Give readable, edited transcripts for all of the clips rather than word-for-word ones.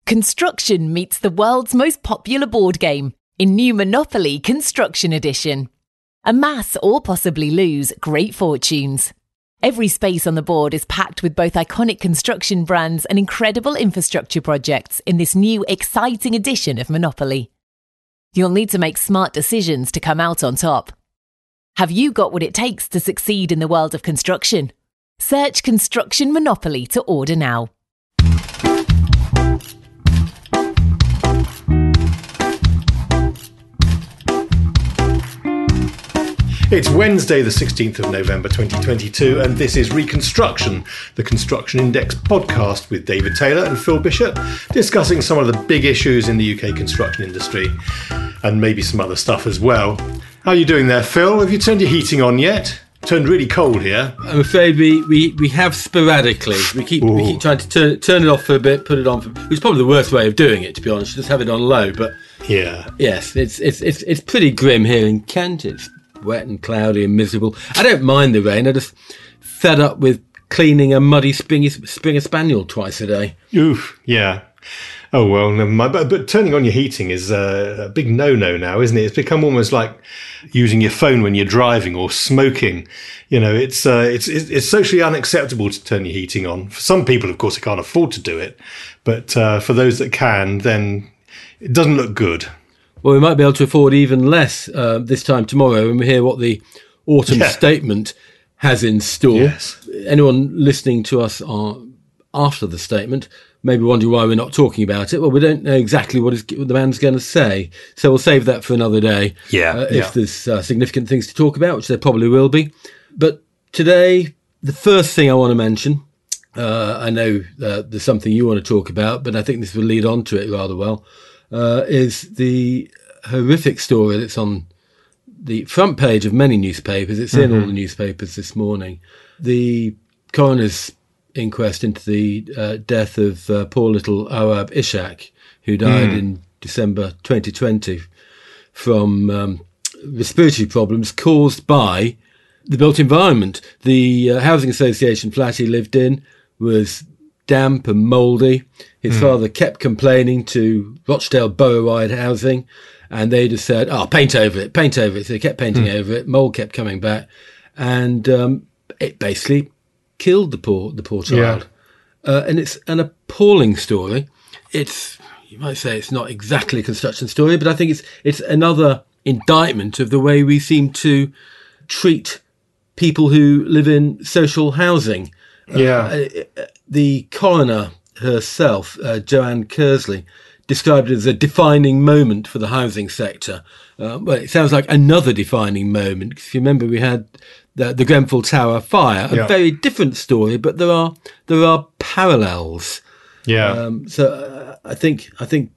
Construction meets the world's most popular board game in new Monopoly Construction Edition. Amass or possibly lose great fortunes. Every space on the board is packed with both iconic construction brands and incredible infrastructure projects in this new exciting edition of Monopoly. You'll need to make smart decisions to come out on top. Have you got what it takes to succeed in the world of construction? Search Construction Monopoly to order now. It's Wednesday, the 16th of November 2022, and this is Reconstruction, the Construction Index podcast with David Taylor and Phil Bishop, discussing some of the big issues in the UK construction industry, and maybe some other stuff as well. How are you doing there, Phil? Have you turned your heating on yet? Turned really cold here. I'm afraid we have sporadically. We keep trying to turn it off for a bit, put it on. It's probably the worst way of doing it, to be honest. Just have it on low. But yeah, yes, it's pretty grim here in Kent. It's wet and cloudy and miserable. I don't mind the rain. I just fed up with cleaning a muddy Springer Spaniel twice a day. Oof, yeah. Oh, well, never mind. But turning on your heating is a big no-no now, isn't it? It's become almost like using your phone when you're driving or smoking. You know, it's socially unacceptable to turn your heating on. For some people, of course, they can't afford to do it. But for those that can, then it doesn't look good. Well, we might be able to afford even less this time tomorrow when we hear what the autumn statement has in store. Yes. Anyone listening to us after the statement maybe wondering why we're not talking about it. Well, we don't know exactly what the man's going to say, so we'll save that for another day. If there's significant things to talk about, which there probably will be. But today, the first thing I want to mention, I know there's something you want to talk about, but I think this will lead on to it rather well, is the horrific story that's on the front page of many newspapers. It's in all the newspapers this morning. The coroner's inquest into the death of poor little Arab Ishak, who died in December 2020 from respiratory problems caused by the built environment. The housing association flat he lived in was damp and mouldy. His father kept complaining to Rochdale Borough-wide Housing, and they just said, paint over it. So they kept painting over it. Mould kept coming back, and it basically killed the poor child. And it's an appalling story. You might say it's not exactly a construction story, but I think it's another indictment of the way we seem to treat people who live in social housing. The coroner herself, Joanne Kersley, described it as a defining moment for the housing sector. Well, it sounds like another defining moment. If you remember, we had the Grenfell Tower fire, a very different story, but there are parallels. So I think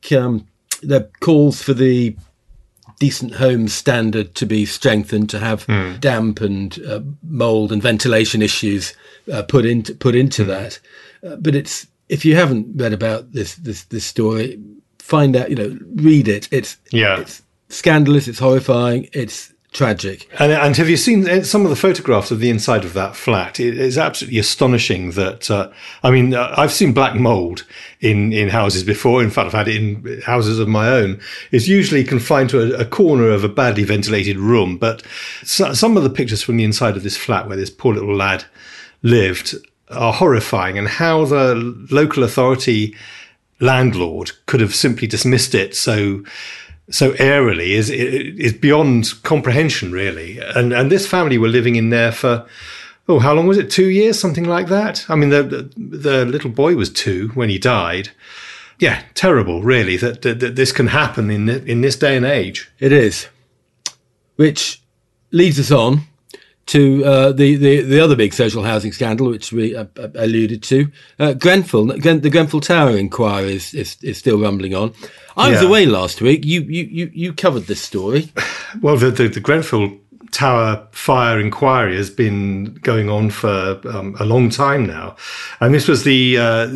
the calls for the decent home standard to be strengthened, to have damp and mould and ventilation issues put into that. But if you haven't read about this story, find out. Read it. It's scandalous. It's horrifying. It's tragic. And have you seen some of the photographs of the inside of that flat? It is absolutely astonishing that, I've seen black mould in houses before. In fact, I've had it in houses of my own. It's usually confined to a corner of a badly ventilated room. But some of the pictures from the inside of this flat where this poor little lad lived are horrifying, and how the local authority landlord could have simply dismissed it so airily is beyond comprehension, really. And this family were living in there for, how long was it? 2 years, something like that. I mean, the little boy was 2 when he died. Yeah, terrible, really, that this can happen in this day and age. It is. Which leads us on to the other big social housing scandal, which we alluded to. The Grenfell Tower inquiry is still rumbling on. I was away last week. You covered this story. Well, the Grenfell Tower fire inquiry has been going on for a long time now, and this was the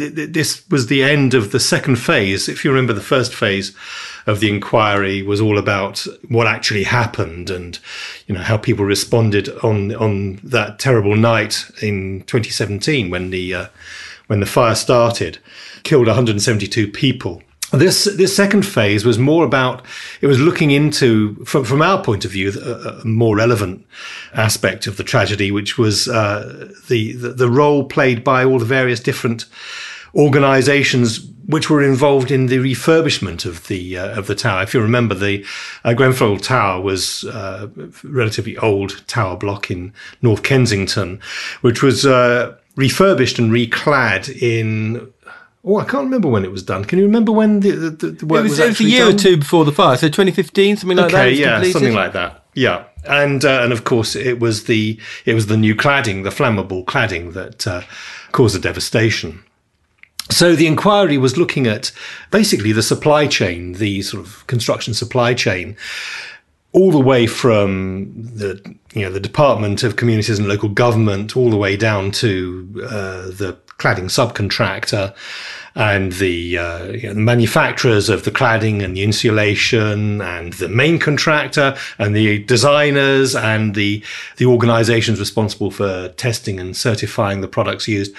end of the second phase. If you remember, the first phase of the inquiry was all about what actually happened and how people responded on that terrible night in 2017 when when the fire started, killed 172 people. This second phase was more about, it was looking into, from our point of view, a more relevant aspect of the tragedy, which was the role played by all the various different organisations which were involved in the refurbishment of the tower. If you remember, the Grenfell Tower was a relatively old tower block in North Kensington, which was refurbished and reclad in... Oh, I can't remember when it was done. Can you remember when the work was actually done? It was a year or two before the fire, so 2015, something like that. Okay, yeah, completed. Something like that. Yeah, and of course it was the new cladding, the flammable cladding that caused the devastation. So the inquiry was looking at basically the supply chain, the sort of construction supply chain, all the way from the Department of Communities and Local Government, all the way down to the cladding subcontractor and the manufacturers of the cladding and the insulation, and the main contractor and the designers and the organisations responsible for testing and certifying the products used.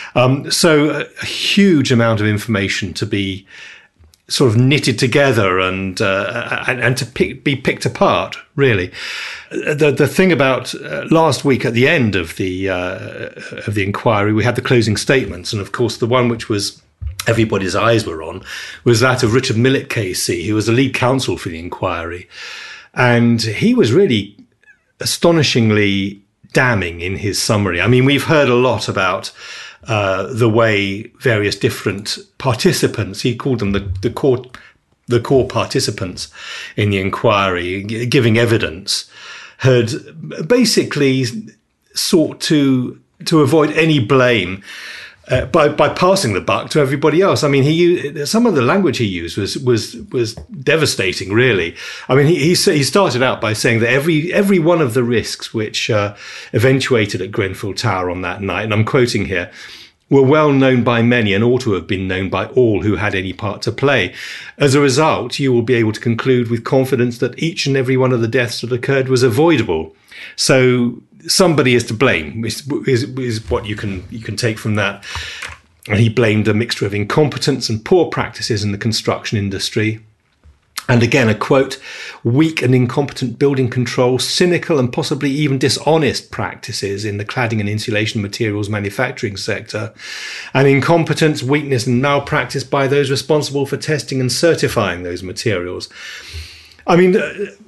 So a huge amount of information to be sort of knitted together and to be picked apart, really. The thing about last week at the end of the inquiry, we had the closing statements, and of course the one which was everybody's eyes were on was that of Richard Millett KC, who was the lead counsel for the inquiry, and he was really astonishingly damning in his summary. I mean, we've heard a lot about the way various different participants, he called them the core participants in the inquiry, giving evidence, had basically sought to avoid any blame by passing the buck to everybody else. I mean, some of the language he used was devastating, really. I mean, he started out by saying that every one of the risks which eventuated at Grenfell Tower on that night, and I'm quoting here, were well known by many and ought to have been known by all who had any part to play. As a result, you will be able to conclude with confidence that each and every one of the deaths that occurred was avoidable. So somebody is to blame, is what you can take from that. And he blamed a mixture of incompetence and poor practices in the construction industry. And again, a quote, weak and incompetent building control, cynical and possibly even dishonest practices in the cladding and insulation materials manufacturing sector, and incompetence, weakness and malpractice by those responsible for testing and certifying those materials. I mean,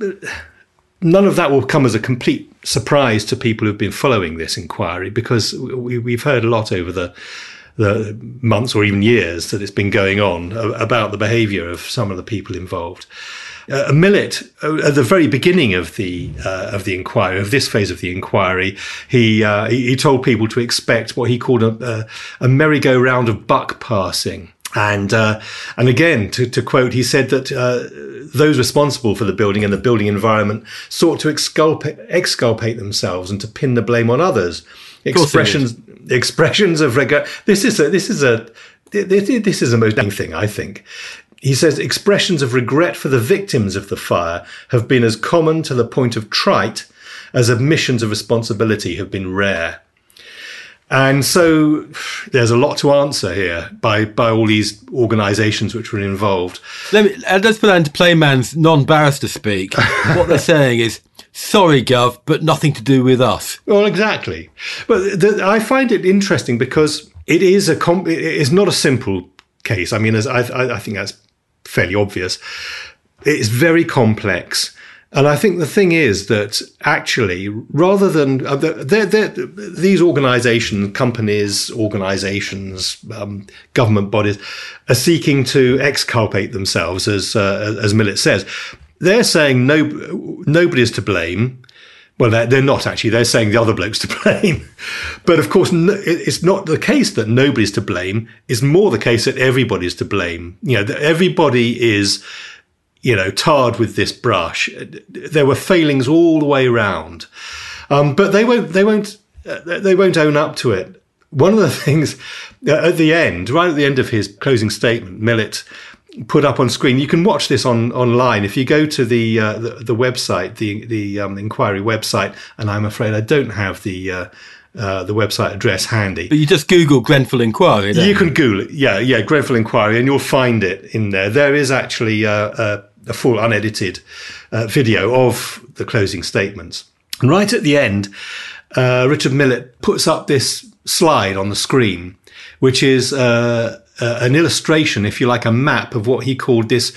none of that will come as a complete surprise to people who've been following this inquiry, because we've heard a lot over the months or even years that it's been going on about the behaviour of some of the people involved. Millett, at the very beginning of the inquiry, of this phase of the inquiry, he told people to expect what he called a merry-go-round of buck passing. And again, to quote, he said that those responsible for the building and the building environment sought to exculpate themselves and to pin the blame on others. Expressions of regret. This is the most damning thing, I think. He says expressions of regret for the victims of the fire have been as common to the point of trite as admissions of responsibility have been rare. And so there's a lot to answer here by all these organisations which were involved. Let's put that into plain man's non-barrister speak. What they're saying is, sorry, Gov, but nothing to do with us. Well, exactly. But I find it interesting because it is not a simple case. I mean, I think that's fairly obvious. It's very complex. And I think the thing is that actually, rather than these organisations, companies, organisations, government bodies are seeking to exculpate themselves, as Millett says. They're saying nobody's to blame. Well, they're not actually. They're saying the other bloke's to blame. But of course, it's not the case that nobody's to blame. It's more the case that everybody's to blame. That everybody is, tarred with this brush. There were failings all the way around, but they won't own up to it. One of the things right at the end of his closing statement, Millett put up on screen. You can watch this online if you go to the website, the inquiry website. And I'm afraid I don't have the the website address handy. But you just Google Grenfell Inquiry, don't you? You can Google it, yeah, Grenfell Inquiry, and you'll find it in there. There is actually a full unedited video of the closing statements. And right at the end, Richard Millett puts up this slide on the screen, which is an illustration, if you like, a map of what he called this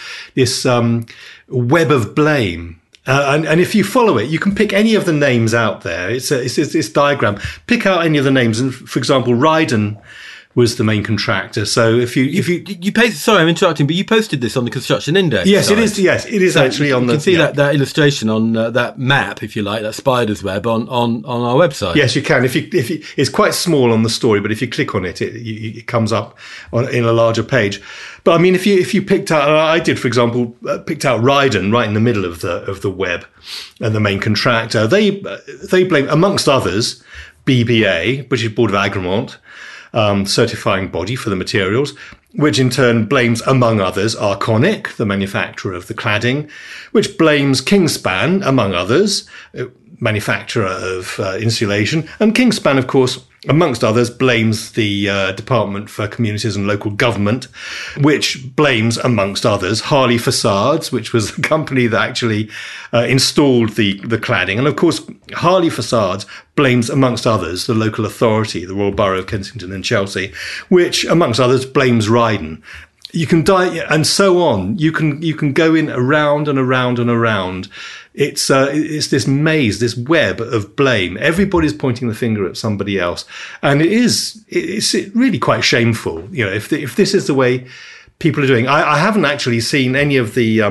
web of blame. And if you follow it, you can pick any of the names out there. It's this diagram. Pick out any of the names. And for example, Ryden was the main contractor. So if you posted, sorry, I'm interrupting, but you posted this on the Construction Index. Yes, site. it is. Yes, it is, so actually on the. You can see that illustration on that map, if you like, that spider's web on our website. Yes, you can. If you, it's quite small on the story, but if you click on it, it comes up in a larger page. But I mean, if you picked out, I did, for example, picked out Ryden right in the middle of the web, and the main contractor. They blame, amongst others, BBA, British Board of Agreement, certifying body for the materials, which in turn blames, among others, Arconic, the manufacturer of the cladding, which blames Kingspan, among others, manufacturer of insulation. And Kingspan, of course, amongst others, blames the Department for Communities and Local Government, which blames, amongst others, Harley Facades, which was the company that actually installed the cladding. And of course, Harley Facades blames, amongst others, the local authority, the Royal Borough of Kensington and Chelsea, which, amongst others, blames Ryden. You can die, and so on. You can go in around and around and around. It's this maze, this web of blame. Everybody's pointing the finger at somebody else, and it's really quite shameful. You know, if this is the way people are doing. I haven't actually seen any of the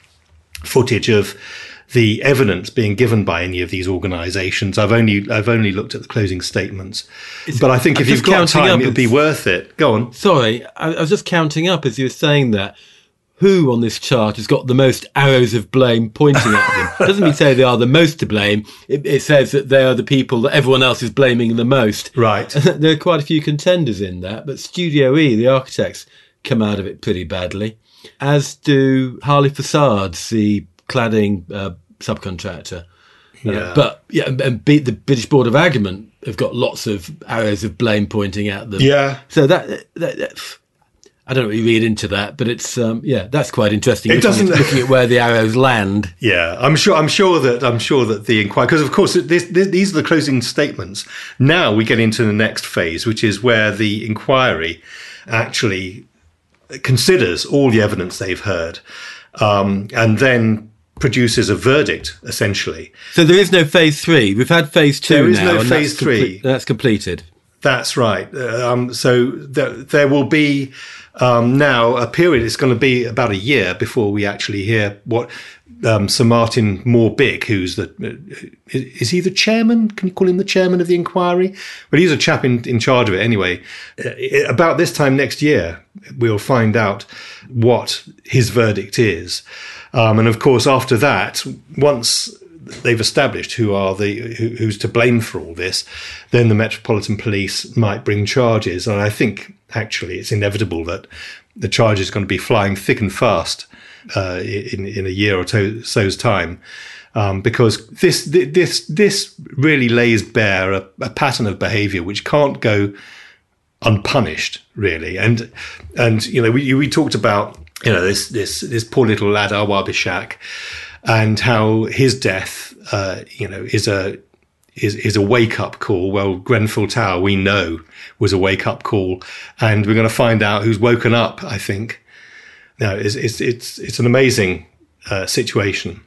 footage of the evidence being given by any of these organisations. I've only looked at the closing statements. But I think if you've got time, it would be worth it. Go on. Sorry, I was just counting up as you were saying that. Who on this chart has got the most arrows of blame pointing at them? It doesn't say they are the most to blame. It says that they are the people that everyone else is blaming the most. Right. There are quite a few contenders in that, but Studio E, the architects, come out of it pretty badly, as do Harley Facades, the cladding subcontractor. And the British Board of Agreement have got lots of arrows of blame pointing at them. Yeah. So that I don't really read into that, but it's that's quite interesting. Looking at where the arrows land. Yeah, I'm sure that the inquiry, because of course these are the closing statements. Now we get into the next phase, which is where the inquiry actually considers all the evidence they've heard, and then produces a verdict, essentially. So there is no phase 3. We've had phase 2 now. There is no phase 3. That's completed. That's right. So there will be now a period. It's going to be about a year before we actually hear what Sir Martin Moore-Bigg, is he the chairman? Can you call him the chairman of the inquiry? Well, he's a chap in charge of it anyway. About this time next year, we'll find out what his verdict is. And of course, after that, once they've established who's to blame for all this, then the Metropolitan Police might bring charges. And I think actually it's inevitable that the charges are going to be flying thick and fast in a year or so's time, because this really lays bare a pattern of behaviour which can't go unpunished, really. And you know, we talked about, you know, this poor little lad Arwah Bishak, and how his death, is a wake up call. Well, Grenfell Tower, we know, was a wake up call, and we're going to find out who's woken up. I think. No, it's an amazing situation.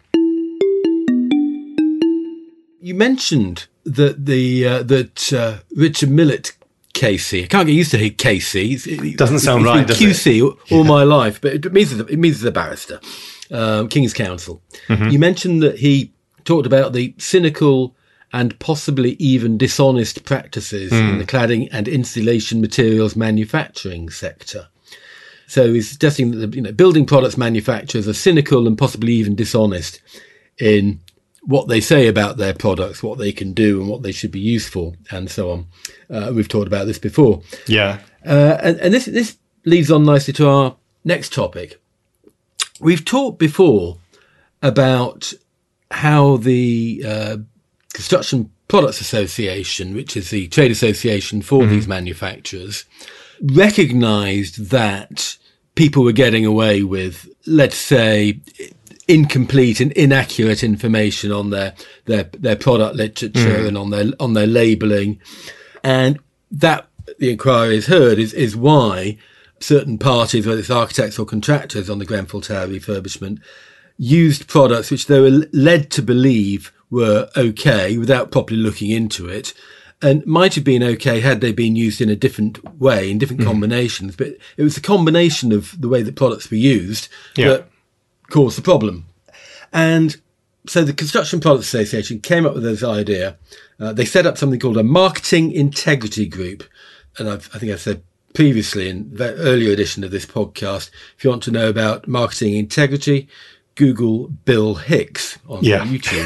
You mentioned that Richard Millett, Casey. I can't get used to Casey. It doesn't sound right, does QC it? All my life, but it means he's a barrister, King's Counsel. Mm-hmm. You mentioned that he talked about the cynical and possibly even dishonest practices in the cladding and insulation materials manufacturing sector. So he's suggesting that building products manufacturers are cynical and possibly even dishonest in what they say about their products, what they can do and what they should be used for, and so on. We've talked about this before. Yeah. And this leads on nicely to our next topic. We've talked before about how the Construction Products Association, which is the trade association for these manufacturers, recognised that people were getting away with, let's say, incomplete and inaccurate information on their product literature and on their labelling, and that the inquiry has heard is why certain parties, whether it's architects or contractors on the Grenfell Tower refurbishment, used products which they were led to believe were okay without properly looking into it, and might have been okay had they been used in a different way, in different combinations. But it was the combination of the way the products were used that caused the problem. And so the Construction Products Association came up with this idea. They set up something called a Marketing Integrity Group. And I think I've said previously in the earlier edition of this podcast, if you want to know about marketing integrity, Google Bill Hicks on YouTube.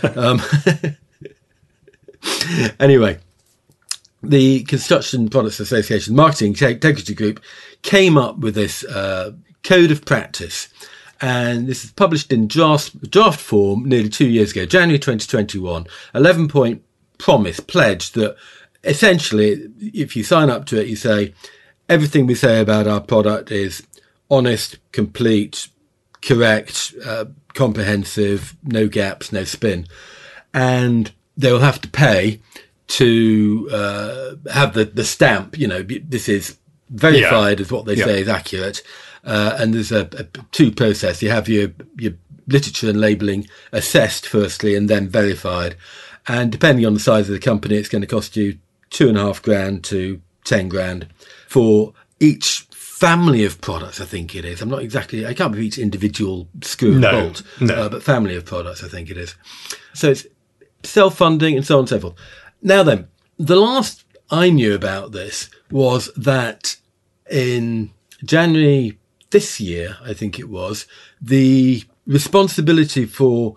Anyway, the Construction Products Association Marketing Integrity Group came up with this code of practice. And this is published in draft form nearly 2 years ago, January 2021, 11-point pledge that essentially, if you sign up to it, you say, everything we say about our product is honest, complete, correct, comprehensive, no gaps, no spin. And they'll have to pay to have the stamp, this is verified as what they say is accurate. And there's a two process. You have your literature and labelling assessed firstly and then verified. And depending on the size of the company, it's going to cost you $2,500 to $10,000 for each family of products, I think it is. I can't remember each individual screw and bolt, but family of products, I think it is. So it's self-funding and so on and so forth. Now then, the last I knew about this was that in January this year, I think it was, the responsibility for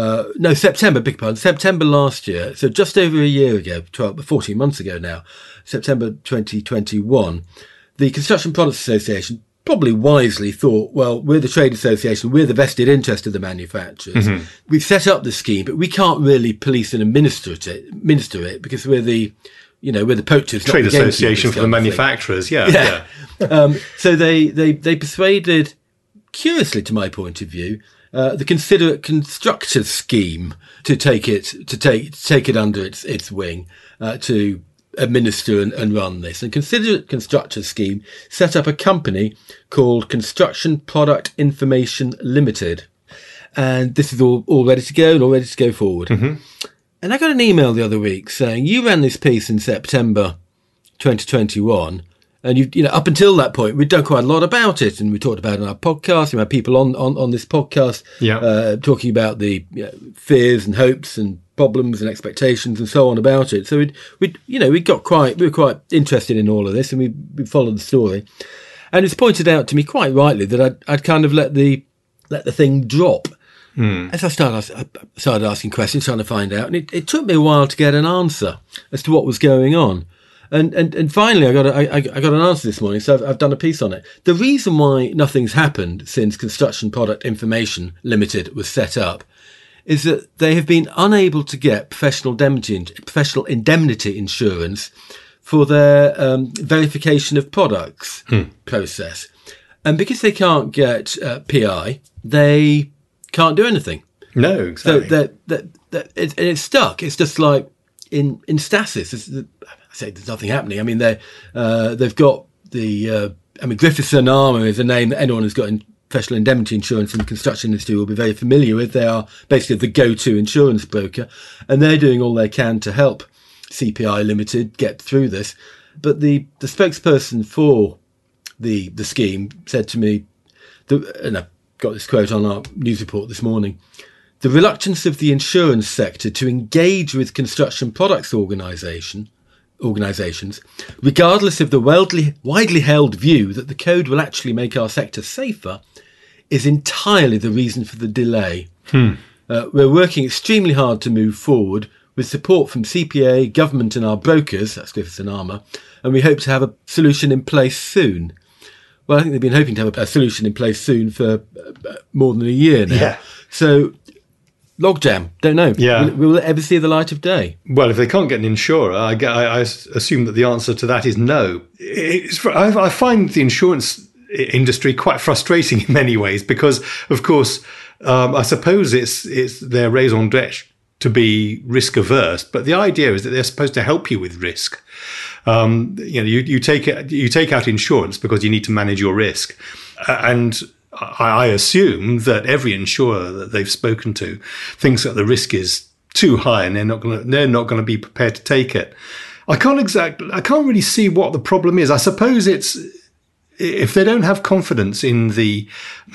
September last year, so just over a year ago, 14 months ago now, September 2021, the Construction Products Association probably wisely thought, well, we're the trade association, we're the vested interest of the manufacturers. We've set up the scheme, but we can't really police and administer it because we're the poachers. Trade association for the manufacturers, so they persuaded, curiously to my point of view, the Considerate Constructors scheme to take it under its wing, to administer and run this. And Considerate Constructors scheme set up a company called Construction Product Information Limited. And this is all ready to go and all ready to go forward. And I got an email the other week saying, you ran this piece in September 2021, and up until that point, we'd done quite a lot about it, and we talked about it on our podcast. We had people on this podcast talking about the fears and hopes and problems and expectations and so on about it. So we were quite interested in all of this, and we followed the story. And it's pointed out to me quite rightly that I'd kind of let the thing drop. As I started asking questions, trying to find out, and it took me a while to get an answer as to what was going on. And finally, I got an answer this morning, so I've done a piece on it. The reason why nothing's happened since Construction Product Information Limited was set up is that they have been unable to get professional indemnity insurance for their verification of products process. And because they can't get PI, they can't do anything. No, exactly. So it's stuck. It's just like in stasis. I say there's nothing happening. I mean, they've got Griffiths and Armour is a name that anyone who's got professional indemnity insurance in the construction industry will be very familiar with. They are basically the go-to insurance broker, and they're doing all they can to help CPI Limited get through this. But the spokesperson for the scheme said to me, and I got this quote on our news report this morning, the reluctance of the insurance sector to engage with construction products organisations, regardless of the widely held view that the code will actually make our sector safer, is entirely the reason for the delay. We're working extremely hard to move forward with support from CPA, government and our brokers, that's Griffiths and Armour, and we hope to have a solution in place soon. Well, I think they've been hoping to have a solution in place soon for more than a year now. Yeah. So logjam. Don't know. Yeah. Will it ever see the light of day? Well, if they can't get an insurer, I assume that the answer to that is no. I find the insurance industry quite frustrating in many ways because, of course, I suppose it's their raison d'etre to be risk averse, but the idea is that they're supposed to help you with risk. You take out insurance because you need to manage your risk, and I assume that every insurer that they've spoken to thinks that the risk is too high and they're not going to be prepared to take it. I can't really see what the problem is. I suppose it's if they don't have confidence in the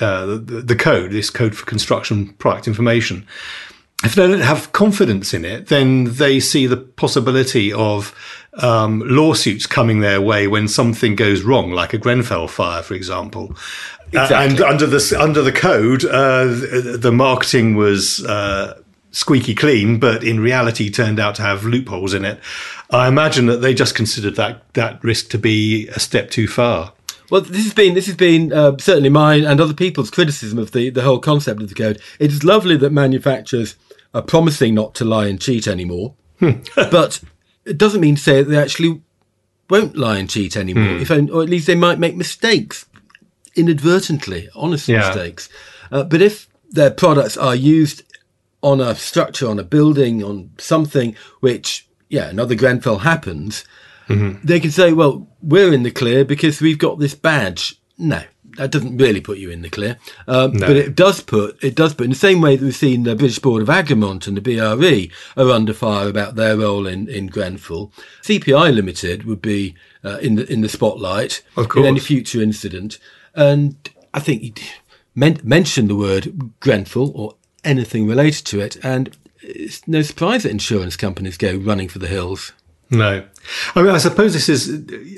code, this code for construction product information. If they don't have confidence in it, then they see the possibility of lawsuits coming their way when something goes wrong, like a Grenfell fire, for example. Exactly. And under the code, the marketing was squeaky clean, but in reality turned out to have loopholes in it. I imagine that they just considered that risk to be a step too far. Well, this has been certainly mine and other people's criticism of the whole concept of the code. It is lovely that manufacturers are promising not to lie and cheat anymore, but it doesn't mean to say that they actually won't lie and cheat anymore. Or at least they might make mistakes inadvertently, honest mistakes. But if their products are used on a structure, on a building, on something which, another Grenfell happens, they can say, well, we're in the clear because we've got this badge. No, that doesn't really put you in the clear. No. But it does put in the same way that we've seen the British Board of Agrimont and the BRE are under fire about their role in Grenfell. CPI Limited would be in the spotlight in any future incident. And I think you mention the word Grenfell or anything related to it, and it's no surprise that insurance companies go running for the hills. No, I mean, I suppose this is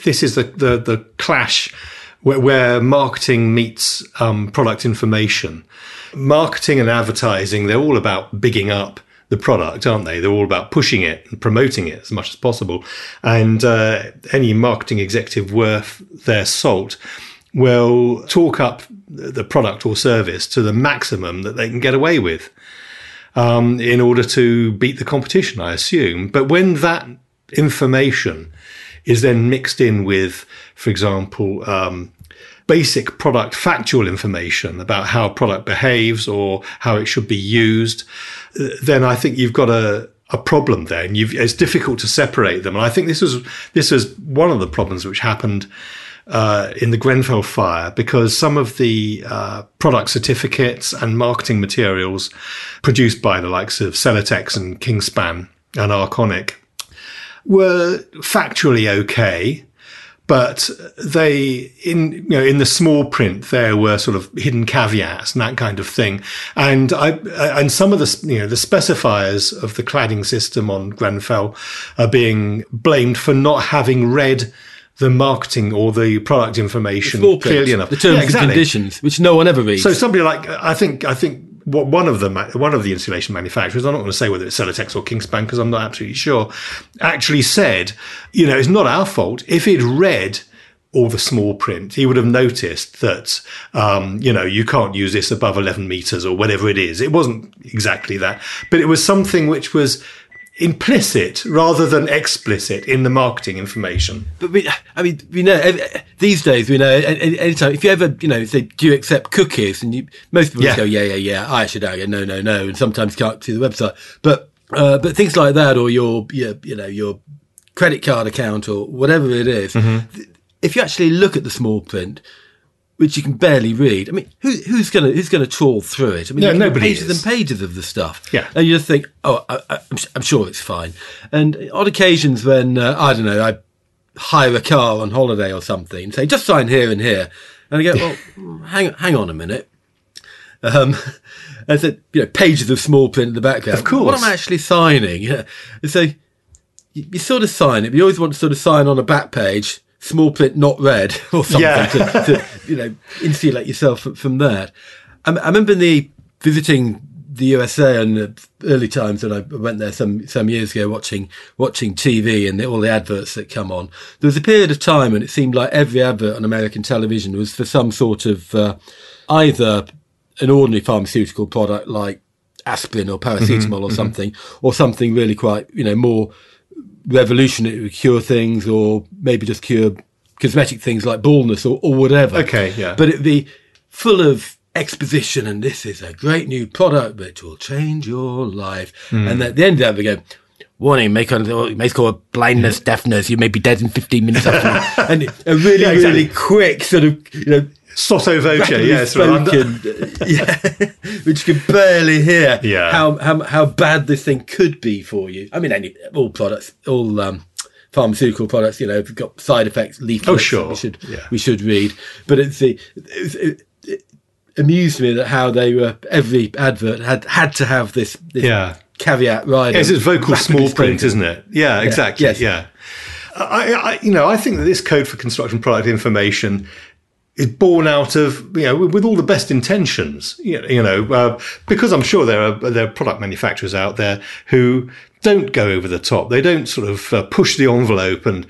the clash where marketing meets product information. Marketing and advertising, they're all about bigging up the product, aren't they? They're all about pushing it and promoting it as much as possible. And any marketing executive worth their salt will talk up the product or service to the maximum that they can get away with in order to beat the competition, I assume. But when that information is then mixed in with, for example, basic product factual information about how a product behaves or how it should be used, then I think you've got a problem there, and it's difficult to separate them. And I think this was one of the problems which happened in the Grenfell fire, because some of the product certificates and marketing materials produced by the likes of Celotex and Kingspan and Arconic were factually okay, but they in the small print there were sort of hidden caveats and that kind of thing, and some of the the specifiers of the cladding system on Grenfell are being blamed for not having read the marketing or the product information clearly enough. The terms and conditions, which no one ever reads. So somebody like I think one of the insulation manufacturers, I'm not going to say whether it's Celotex or Kingspan because I'm not absolutely sure, actually said, it's not our fault. If he'd read all the small print, he would have noticed that, you can't use this above 11 meters or whatever it is. It wasn't exactly that, but it was something which was implicit rather than explicit in the marketing information. But we know these days, anytime, if you ever, say, do you accept cookies? And most people go, yeah, I should, no, and sometimes can't see the website. But things like that, or your credit card account or whatever it is, if you actually look at the small print, which you can barely read. I mean, who's going to trawl through it? I mean, nobody pages and pages of the stuff. Yeah. And you just think, I'm sure it's fine. And on occasions when, I hire a car on holiday or something and say, just sign here and here. And I go, well, hang on a minute. And said, pages of small print in the background. Of course. What am I actually signing? And so you sort of sign it, but you always want to sort of sign on a back page, small print not read or something to insulate yourself from that. I remember visiting the USA in the early times when I went there some years ago, watching TV and all the adverts that come on. There was a period of time when it seemed like every advert on American television was for some sort of either an ordinary pharmaceutical product like aspirin or paracetamol or something really quite, more revolutionary to cure things, or maybe just cure cosmetic things like baldness or whatever. Okay, yeah. But it'd be full of exposition, and this is a great new product which will change your life. And at the end of that, we go, warning, may cause blindness, deafness, you may be dead in 15 minutes after. And a really quick sort of, sotto voce, which you can barely hear Yeah. how bad this thing could be for you. I mean, all products, all pharmaceutical products, have got side effects, leaflets. Oh, sure. We should read. But it amused me that how every advert had to have this caveat right. Yes, it's vocal small print, isn't it? Yeah, exactly. Yes. Yeah. I think that this code for construction product information is born out of, with all the best intentions, because I'm sure there are product manufacturers out there who don't go over the top. They don't sort of push the envelope and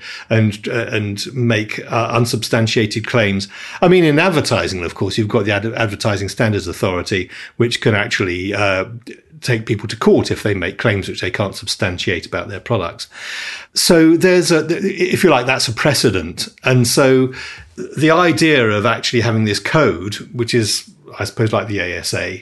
make unsubstantiated claims. I mean, in advertising, of course, you've got the Advertising Standards Authority, which can actually take people to court if they make claims which they can't substantiate about their products. So if you like, that's a precedent. And so the idea of actually having this code, which is, I suppose, like the ASA,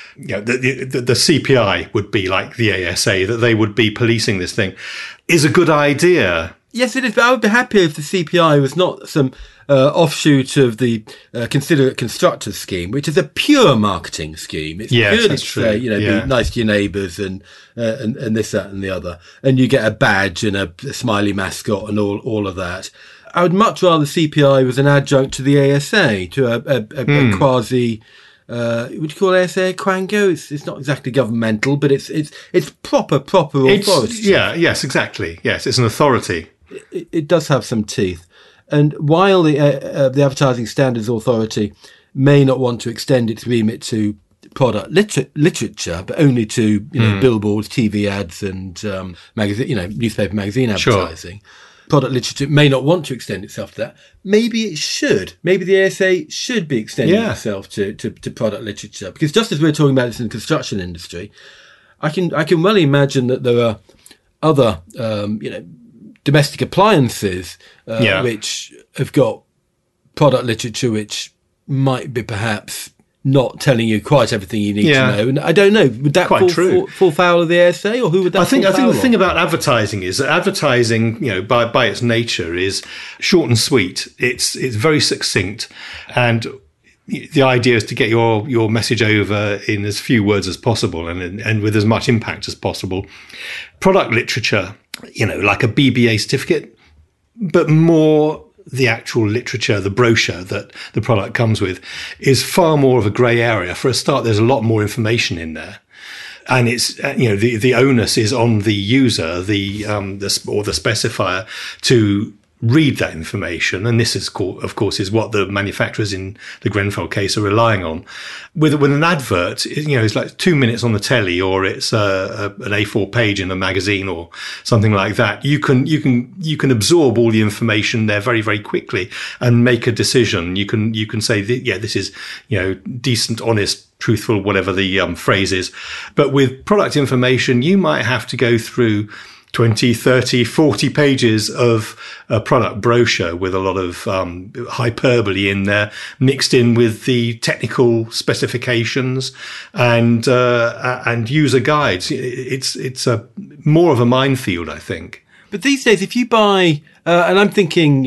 the CPI would be like the ASA, that they would be policing this thing, is a good idea. Yes, it is. But I would be happy if the CPI was not some offshoot of the Considerate Constructors scheme, which is a pure marketing scheme. It's purely to say, be nice to your neighbours and this, that, and the other, and you get a badge and a smiley mascot and all of that. I would much rather CPI was an adjunct to the ASA, to a quasi. Would you call ASA a quango? It's not exactly governmental, but it's proper authority. Yes, exactly. Yes, it's an authority. It does have some teeth. And while the Advertising Standards Authority may not want to extend its remit to product literature, but only to billboards, TV ads, and newspaper magazine advertising. Sure. Product literature may not want to extend itself to that. Maybe it should. Maybe the ASA should be extending itself to product literature. Because just as we're talking about this in the construction industry, I can well imagine that there are other, domestic appliances which have got product literature which might be perhaps not telling you quite everything you need to know. And I don't know, would that fall foul of the ASA, or who would that I think the thing about advertising is that advertising, by its nature, is short and sweet. It's very succinct, and the idea is to get your message over in as few words as possible and with as much impact as possible. Product literature, like a BBA certificate, but more the actual literature, the brochure that the product comes with, is far more of a grey area. For a start, there's a lot more information in there. And it's, the onus is on the user, the specifier, to read that information. And this is, of course, is what the manufacturers in the Grenfell case are relying on. With an advert, it's like 2 minutes on the telly, or it's an A4 page in a magazine or something like that. You can absorb all the information there very, very quickly and make a decision. You can say, this is, decent, honest, truthful, whatever the phrase is. But with product information, you might have to go through 20, 30, 40 pages of a product brochure with a lot of hyperbole in there, mixed in with the technical specifications and user guides. It's more of a minefield, I think. But these days, if you buy, and I'm thinking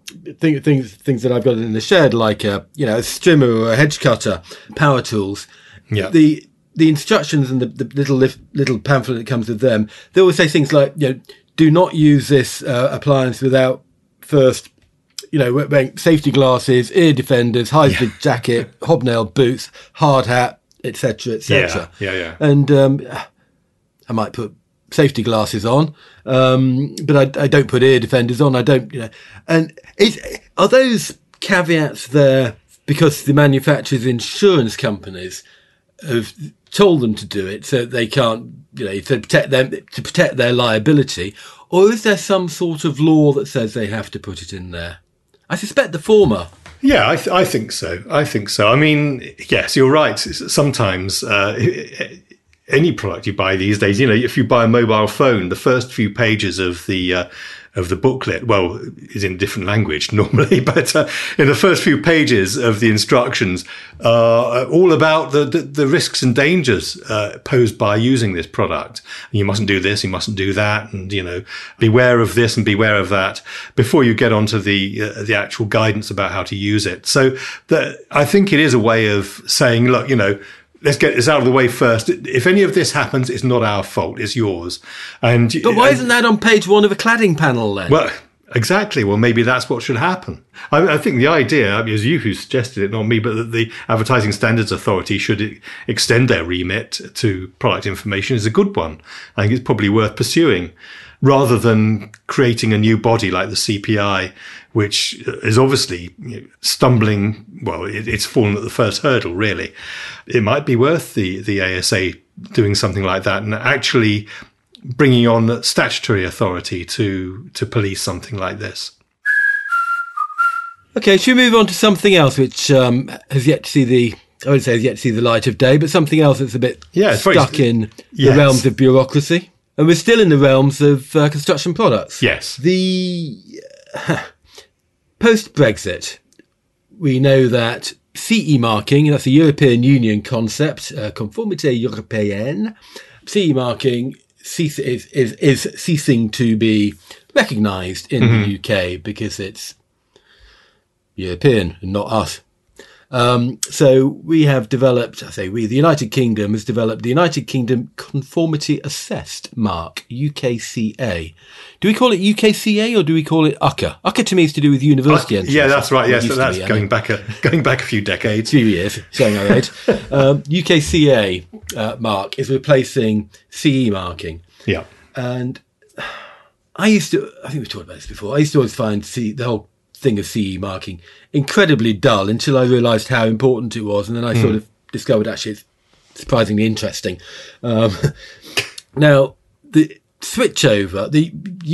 things that I've got in the shed, like a strimmer or a hedge cutter, power tools. Yeah. The instructions and the little pamphlet that comes with them, they always say things like, do not use this appliance without first, wearing safety glasses, ear defenders, high-vis jacket, hobnailed boots, hard hat, etc., etc. Yeah. And I might put safety glasses on, but I don't put ear defenders on. I don't, And are those caveats there because the manufacturers' insurance companies have told them to do it so they can't, to protect their liability, or is there some sort of law that says they have to put it in there? I suspect the former. Yeah, I think so. I mean, yes, you're right. Sometimes any product you buy these days, if you buy a mobile phone, the first few pages of the booklet, well, is in a different language normally, but in the first few pages of the instructions are all about the risks and dangers posed by using this product. You mustn't do this, you mustn't do that, and beware of this and beware of that before you get onto the actual guidance about how to use it. So I think it is a way of saying, look, let's get this out of the way first. If any of this happens, it's not our fault, it's yours. But why isn't that on page 1 of a cladding panel then? Well, exactly. Well, maybe that's what should happen. I think the idea, it was you who suggested it, not me, but that the Advertising Standards Authority should extend their remit to product information is a good one. I think it's probably worth pursuing, rather than creating a new body like the CPI, which is obviously stumbling. Well, it's fallen at the first hurdle, really. It might be worth the ASA doing something like that and actually bringing on statutory authority to police something like this. Okay, should we move on to something else which has yet to see I wouldn't say has yet to see the light of day, but something else that's a bit stuck in the realms of bureaucracy. And we're still in the realms of construction products. Yes. The post-Brexit, we know that CE marking, that's a European Union concept, Conformité Européenne. CE marking is ceasing to be recognised in the UK because it's European and not us. So we have developed, the United Kingdom has developed the United Kingdom Conformity Assessed Mark, UKCA. Do we call it UKCA or do we call it UCA? UCA to me is to do with university entrance. Yeah, that's right. Yes, that's going back a few decades. Few years, showing our age. UKCA mark is replacing CE marking. Yeah. And I think we've talked about this before, I used to always find the whole thing of CE marking incredibly dull until I realised how important it was, and then I sort of discovered actually it's surprisingly interesting. Now, the switchover, the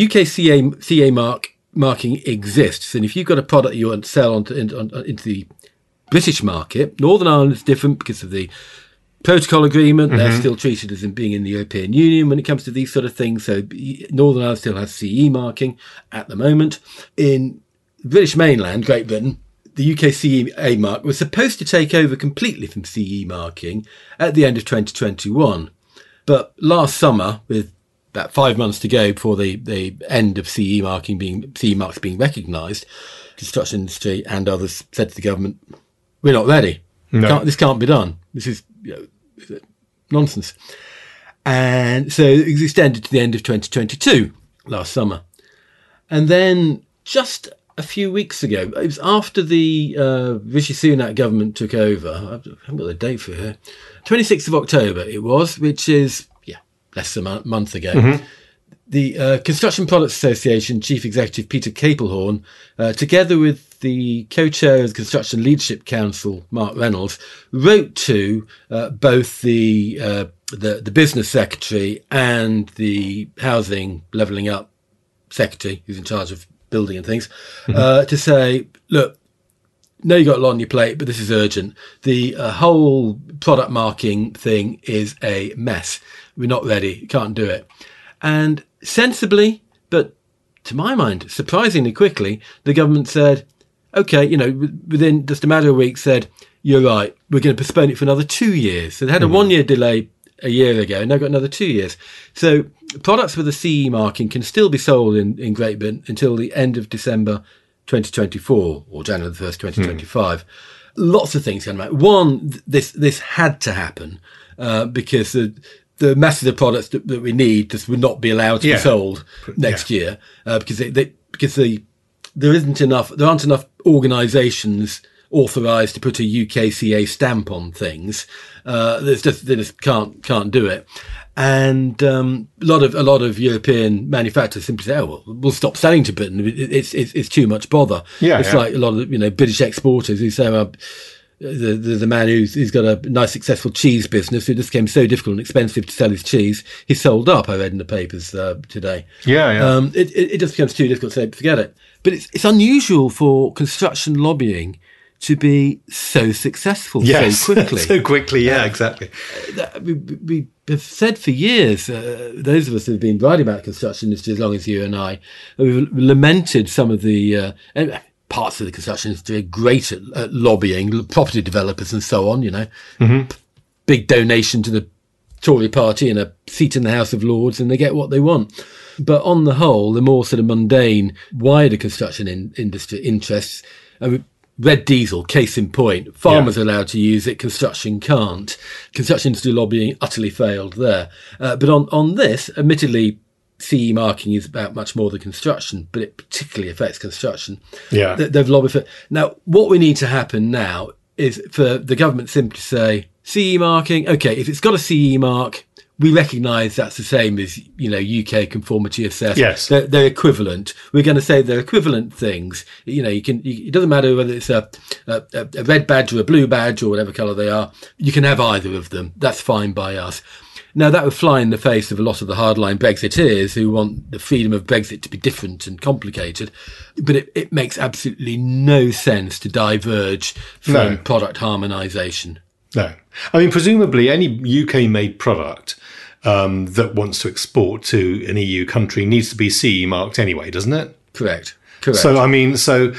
UKCA marking exists, and if you've got a product you want to sell into the British market, Northern Ireland is different because of the protocol agreement. They're still treated as being in the European Union when it comes to these sort of things. So Northern Ireland still has CE marking at the moment. In British mainland, Great Britain, the UKCA mark was supposed to take over completely from CE marking at the end of 2021. But last summer, with about 5 months to go before the end of CE marks being recognised, construction industry and others said to the government, "We're not ready. No. This can't be done. This is nonsense." And so it was extended to the end of 2022 last summer. And then just a few weeks ago, it was after the Rishi Sunak government took over. I haven't got the date for it here. 26th of October it was, which is less than a month ago. The Construction Products Association Chief Executive Peter Capelhorn, together with the co-chair of the Construction Leadership Council, Mark Reynolds, wrote to both the business secretary and the housing levelling up secretary, who's in charge of building and things, to say, look, know you got a lot on your plate, but this is urgent. The whole product marking thing is a mess. We're not ready. Can't do it. And sensibly, but to my mind, surprisingly quickly, the government said, okay, within just a matter of weeks said, you're right, we're going to postpone it for another 2 years. So they had a 1 year delay a year ago, and now got another 2 years. So products with a CE marking can still be sold in Great Britain until the end of December 2024 or January the 1st, 2025. Lots of things going on. One, this had to happen because the masses of products that we need just would not be allowed to be sold next year because there aren't enough organisations authorised to put a UKCA stamp on things. They just can't do it. And a lot of European manufacturers simply say, "Oh, well, we'll stop selling to Britain. It's too much bother." Like a lot of British exporters who say, "Well, the man who's got a nice successful cheese business who just became so difficult and expensive to sell his cheese, he's sold up." I read in the papers today. It just becomes too difficult to say, forget it. But it's unusual for construction lobbying to be so successful so quickly. so quickly, exactly. We have said for years, those of us who have been writing about the construction industry as long as you and I, we've lamented some of the parts of the construction industry are great at lobbying, property developers and so on, big donation to the Tory party and a seat in the House of Lords, and they get what they want. But on the whole, the more sort of mundane, wider construction industry interests, red diesel, case in point, farmers are allowed to use it, construction can't. Construction industry lobbying utterly failed there. But on this, admittedly, CE marking is about much more than construction, but it particularly affects construction. Yeah. They've lobbied for it. Now, what we need to happen now is for the government simply to say, CE marking, okay, if it's got a CE mark, we recognise that's the same as, UK conformity assessment. Yes. They're equivalent. We're going to say they're equivalent things. It doesn't matter whether it's a red badge or a blue badge or whatever colour they are. You can have either of them. That's fine by us. Now, that would fly in the face of a lot of the hardline Brexiteers who want the freedom of Brexit to be different and complicated. But it makes absolutely no sense to diverge from product harmonisation. No. I mean, presumably any UK-made product that wants to export to an EU country needs to be CE marked anyway, doesn't it? Correct. So, I mean, so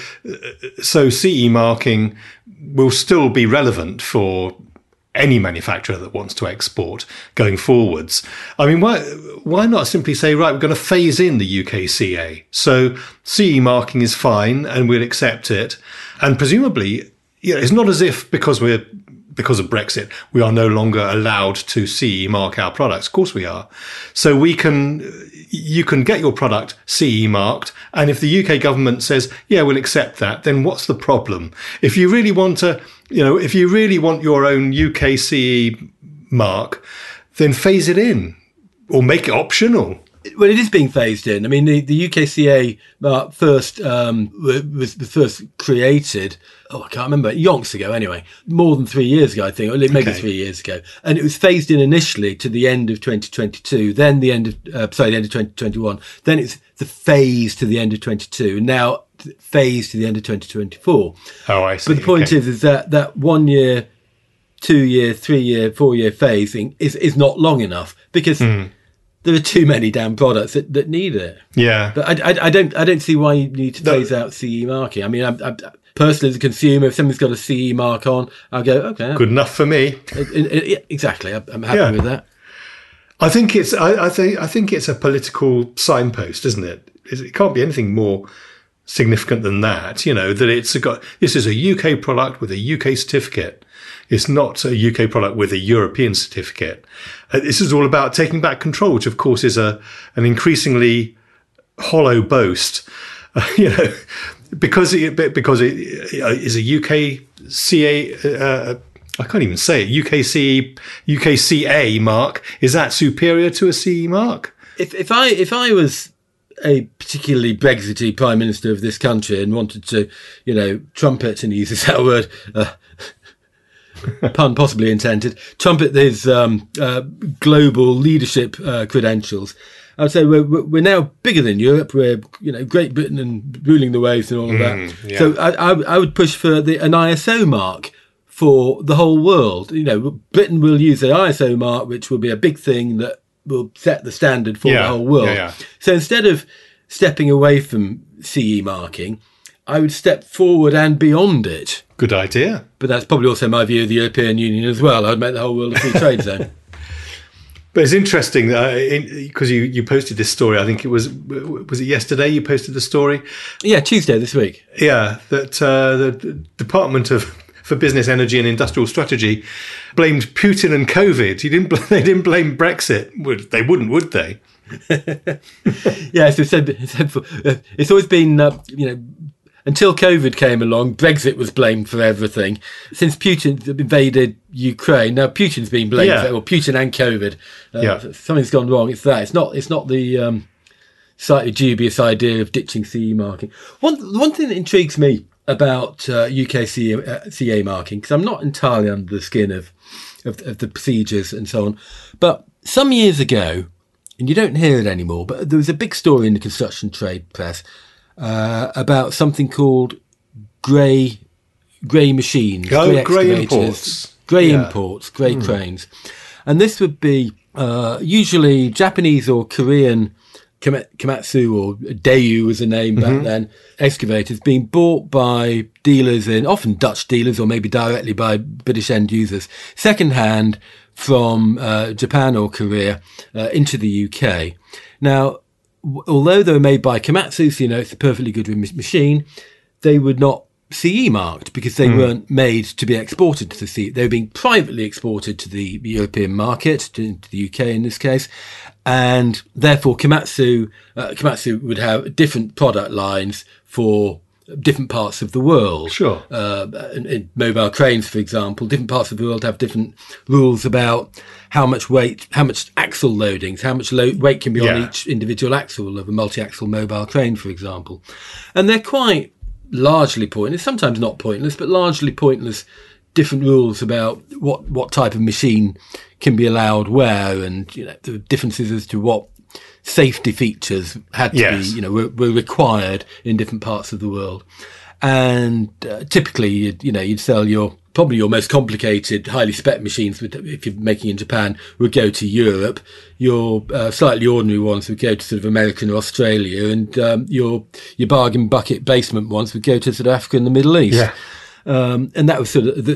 CE marking will still be relevant for any manufacturer that wants to export going forwards. I mean, why not simply say, right, we're going to phase in the UKCA. So CE marking is fine and we'll accept it. And presumably, it's not as if because of Brexit, we are no longer allowed to CE mark our products. Of course we are. So you can get your product CE marked. And if the UK government says, yeah, we'll accept that, then what's the problem? If you really want your own UK CE mark, then phase it in or make it optional. Well, it is being phased in. I mean, the UKCA was first created, I can't remember, yonks ago anyway, more than 3 years ago, I think, or maybe 3 years ago. And it was phased in initially to the end of 2022, then the end of 2021. Then it's the phase to the end of 22, and now phase to the end of 2024. Oh, I see. But the point is that 1 year, 2 year, 3 year, 4 year phasing is not long enough because there are too many damn products that need it. Yeah. But I don't see why you need to phase out CE marking. I mean, I'm personally, as a consumer, if something's got a CE mark on, I'll go, okay. Good enough for me. Exactly. I'm happy with that. I think it's a political signpost, isn't it? It can't be anything more significant than that, that this is a UK product with a UK certificate. It's not a UK product with a European certificate. This is all about taking back control, which of course is an increasingly hollow boast, because it is a UK CA. I can't even say it. UKCA mark. Is that superior to a CE mark? If I was a particularly Brexity Prime Minister of this country and wanted to, trumpet, and use that word, pun possibly intended, trumpet his global leadership credentials, I would say we're now bigger than Europe. We're, Great Britain and ruling the waves and all of that. Yeah. So I would push for an ISO mark for the whole world. Britain will use the ISO mark, which will be a big thing that will set the standard for the whole world. Yeah. So instead of stepping away from CE marking, I would step forward and beyond it. Good idea. But that's probably also my view of the European Union as well. I'd make the whole world a free trade zone. But it's interesting because you posted this story. I think was it yesterday you posted the story? Yeah, Tuesday this week. Yeah, that the Department for Business, Energy and Industrial Strategy blamed Putin and COVID. They didn't blame Brexit. They wouldn't, would they? Yeah, so it's always been, until COVID came along, Brexit was blamed for everything. Since Putin invaded Ukraine, now Putin's been blamed for Putin and COVID. Something's gone wrong. It's that. It's not the slightly dubious idea of ditching CE marking. One thing that intrigues me about UK CA marking, because I'm not entirely under the skin of the procedures and so on, but some years ago, and you don't hear it anymore, but there was a big story in the construction trade press about something called grey grey machines, grey imports, grey cranes. And this would be usually Japanese or Korean Komatsu, or Daewoo was the name back then, excavators being bought by dealers often Dutch dealers, or maybe directly by British end users, second-hand from Japan or Korea into the UK. Now, although they were made by Komatsu, so it's a perfectly good machine, they would not CE marked because they weren't made to be exported to the CE. They were being privately exported to the European market, to the UK in this case, and therefore Komatsu would have different product lines for different parts of the world. Sure. In mobile cranes, for example, different parts of the world have different rules about how much weight, how much axle loadings, how much weight can be on each individual axle of a multi-axle mobile crane, for example. And they're quite largely pointless, sometimes not pointless, but largely pointless, different rules about what type of machine can be allowed where, and the differences as to what safety features had to be, were required in different parts of the world. And typically, you'd sell probably your most complicated, highly spec machines, if you're making in Japan, would go to Europe. Your slightly ordinary ones would go to sort of America or Australia, and your bargain bucket basement ones would go to sort of Africa and the Middle East. Yeah. And that was sort of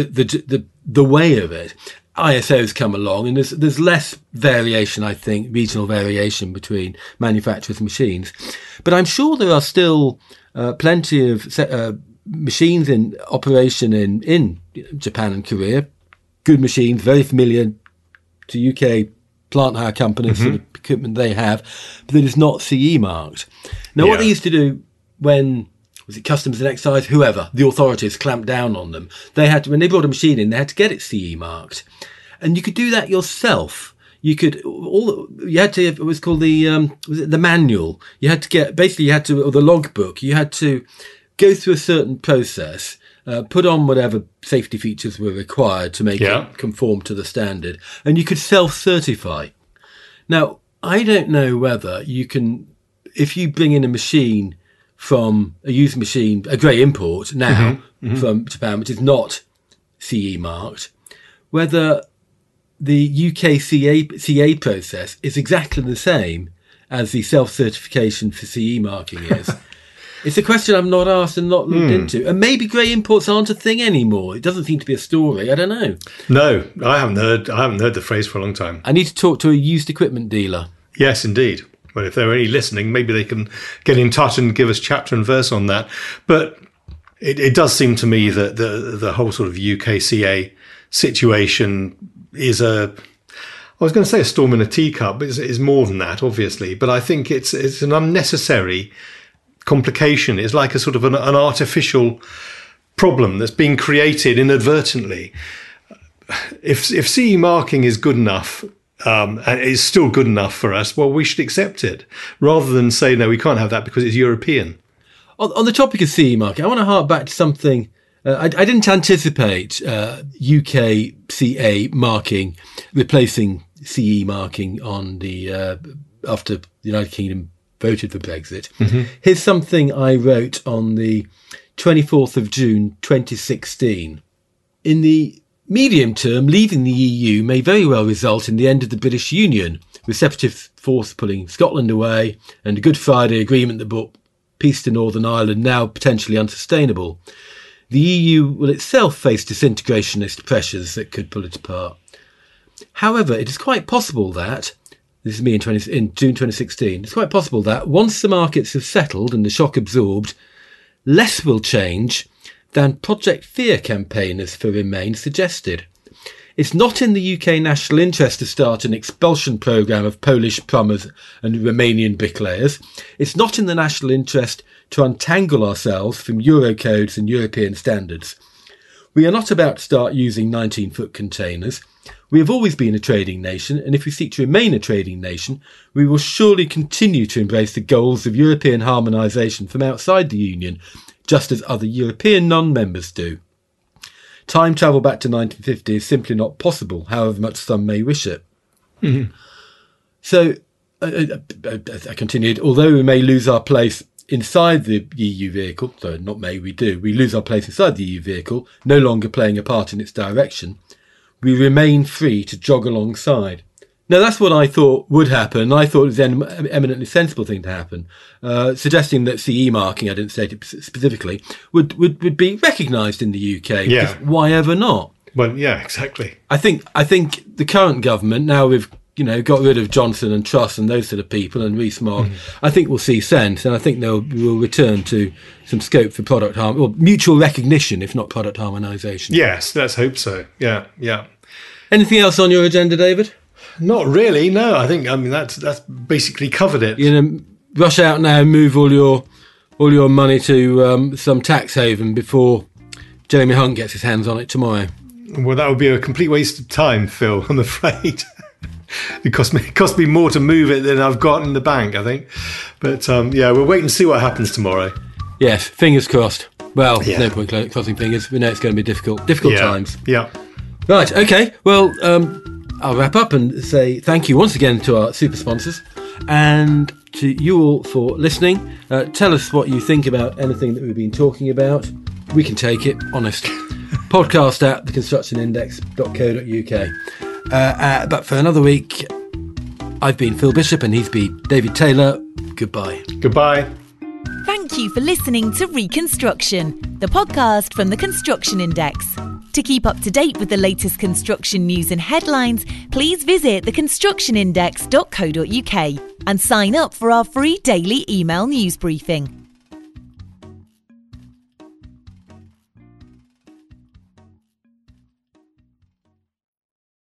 the way of it. ISO's come along, and there's less variation, I think, regional variation between manufacturers' machines. But I'm sure there are still plenty of machines in operation in Japan and Korea, good machines, very familiar to UK plant hire companies, sort of equipment they have, but that is not CE marked. Now, what they used to do when, was it Customs and Excise, whoever, the authorities clamped down on them, they had to, when they brought a machine in, they had to get it CE marked. And you could do that yourself. It was called the manual. You had to get, basically or the logbook, you had to go through a certain process, put on whatever safety features were required to make it conform to the standard, and you could self-certify. Now, I don't know whether you can, if you bring in a machine from a used machine, a grey import now from Japan, which is not CE marked, whether the UK CA process is exactly the same as the self-certification for CE marking is. It's a question I've not asked and not looked into. And maybe grey imports aren't a thing anymore. It doesn't seem to be a story. I don't know. No, I haven't heard the phrase for a long time. I need to talk to a used equipment dealer. Yes, indeed. Well, if they're any listening, maybe they can get in touch and give us chapter and verse on that. But it does seem to me that the whole sort of UKCA situation is I was going to say a storm in a teacup, but it's more than that, obviously. But I think it's an unnecessary complication. It's like a sort of an artificial problem that's being created inadvertently. If CE marking is good enough, and is still good enough for us, well, we should accept it, rather than say, no, we can't have that because it's European. On the topic of CE marking, I want to hark back to something. I didn't anticipate UK CA marking replacing CE marking on the after the United Kingdom voted for Brexit. Here's something I wrote on the 24th of June 2016. In the medium term, leaving the EU may very well result in the end of the British Union, with separatist force pulling Scotland away and a Good Friday Agreement that brought peace to Northern Ireland now potentially unsustainable. The EU will itself face disintegrationist pressures that could pull it apart. However, it is quite possible that, this is me in June 2016, it's quite possible that once the markets have settled and the shock absorbed, less will change than Project Fear campaigners for Remain suggested. It's not in the UK national interest to start an expulsion programme of Polish plumbers and Romanian bricklayers. It's not in the national interest to untangle ourselves from Eurocodes and European standards. We are not about to start using 19-foot containers. We have always been a trading nation, and if we seek to remain a trading nation, we will surely continue to embrace the goals of European harmonisation from outside the Union, just as other European non-members do. Time travel back to 1950 is simply not possible, however much some may wish it. So, I continued, although we may lose our place inside the EU vehicle, so not may, we do, we lose our place inside the EU vehicle, no longer playing a part in its direction, we remain free to jog alongside. Now, that's what I thought would happen. I thought it was an eminently sensible thing to happen, suggesting that CE marking, I didn't state it specifically, would be recognised in the UK. Yeah. Why ever not? Well, yeah, exactly. I think the current government, now we've got rid of Johnson and Truss and those sort of people and Rees-Mogg, I think we'll see sense, and I think we'll return to some scope for product harm, or mutual recognition, if not product harmonisation. Yes, let's hope so. Yeah. Anything else on your agenda, David? Not really, no. I mean that's basically covered it. You're going to rush out now and move all your money to some tax haven before Jeremy Hunt gets his hands on it tomorrow. Well, that would be a complete waste of time, Phil, I'm afraid. It cost me more to move it than I've got in the bank, I think. But we'll wait and see what happens tomorrow. Yes, fingers crossed. Well, there's no point crossing fingers. We know it's going to be difficult times. Yeah. Right, okay. Well, I'll wrap up and say thank you once again to our super sponsors and to you all for listening. Tell us what you think about anything that we've been talking about. We can take it, honest. Podcast at theconstructionindex.co.uk. But for another week, I've been Phil Bishop and he's been David Taylor. Goodbye. Goodbye. Thank you for listening to Reconstruction, the podcast from the Construction Index. To keep up to date with the latest construction news and headlines, please visit theconstructionindex.co.uk and sign up for our free daily email news briefing.